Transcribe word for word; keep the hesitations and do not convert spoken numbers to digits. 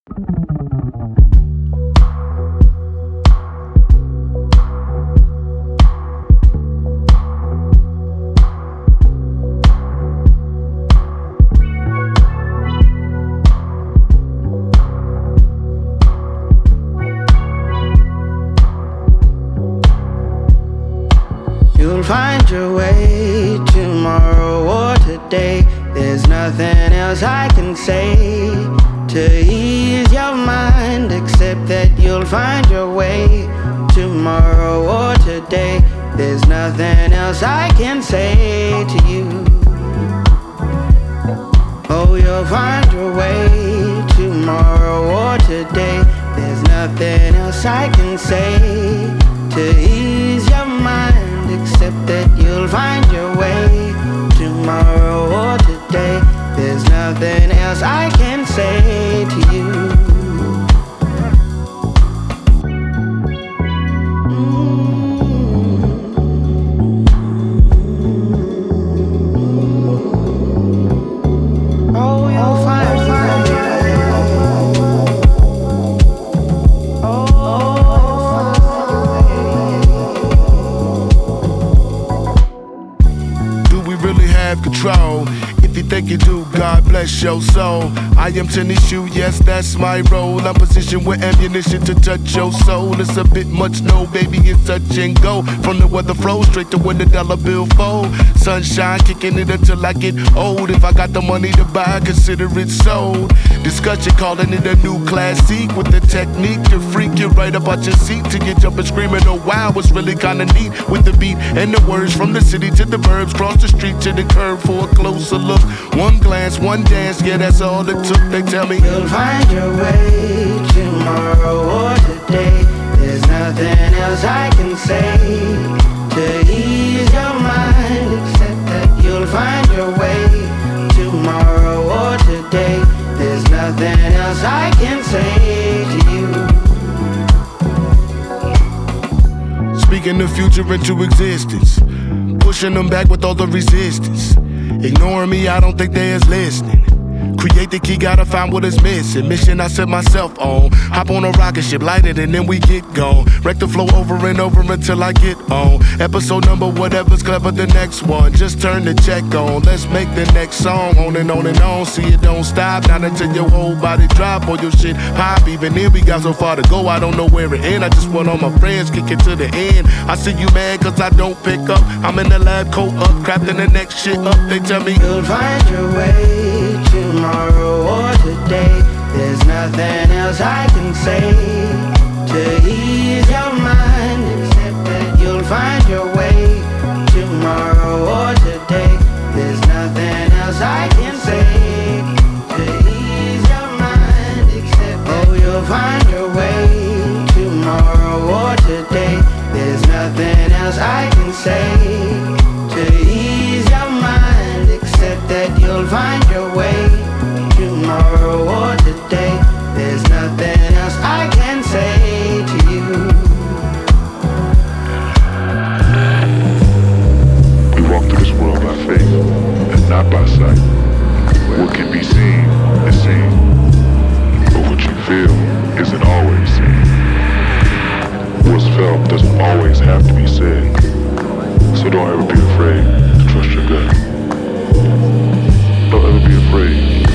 You'll find your way tomorrow or today. There's nothing else I can say to ease your mind, except that you'll find your way tomorrow or today. There's nothing else I can say to you. Oh, you'll find your way tomorrow or today. There's nothing else I can say to ease your mind, except that you'll find your way tomorrow or today. There's nothing else I can say to you. Oh, you'll find, find your way. Oh, do we really have control? If you think you do, God bless your soul. I am tennis shoe, yes, that's my role. I'm positioned with ammunition to touch your soul. It's a bit much, no, baby, it's touch and go. From the weather flow straight to when the dollar bill fold. Sunshine kicking it until I get old. If I got the money to buy, consider it sold. Discussion calling it a new classic with the technique to freak you right up out your seat to get jumping, screaming. Oh wow, it's really kinda neat with the beat and the words from the city to the verbs, cross the street to the curb for a closer look. One glance, one dance, yeah, that's all it took. They tell me you'll find your way tomorrow or today. There's nothing else I can say to ease your mind, except that you'll find your way tomorrow or today. There's nothing else I can say to you. speaking the future into existence, pushing them back with all the resistance. Ignoring me, I don't think they is listening. Create the key, gotta find what is missing. Mission I set myself on. Hop on a rocket ship, light it, and then we get gone. Wreck the flow over and over until I get on. Episode number, whatever's clever, the next one. Just turn the check on. Let's make the next song. On and on and on. See it don't stop. Not until your whole body drop or your shit pop. Even if we got so far to go, I don't know where it end. I just want all my friends kick it to the end. I see you mad cause I don't pick up. I'm in the lab, coat up, crafting the next shit up. They tell me you'll find your way tomorrow or today. There's nothing else I can say to ease your mind, except that you'll find your way tomorrow or today. There's nothing else I can say to ease your mind, except that oh, you'll find your way tomorrow or today. There's nothing else I can say to ease your mind, except that you'll find your way tomorrow or today. There's nothing else I can say to you. We walk through this world by faith and not by sight. What can be seen is seen, but what you feel isn't always seen. What's felt doesn't always have to be said, so don't ever be afraid to trust your gut. Don't ever be afraid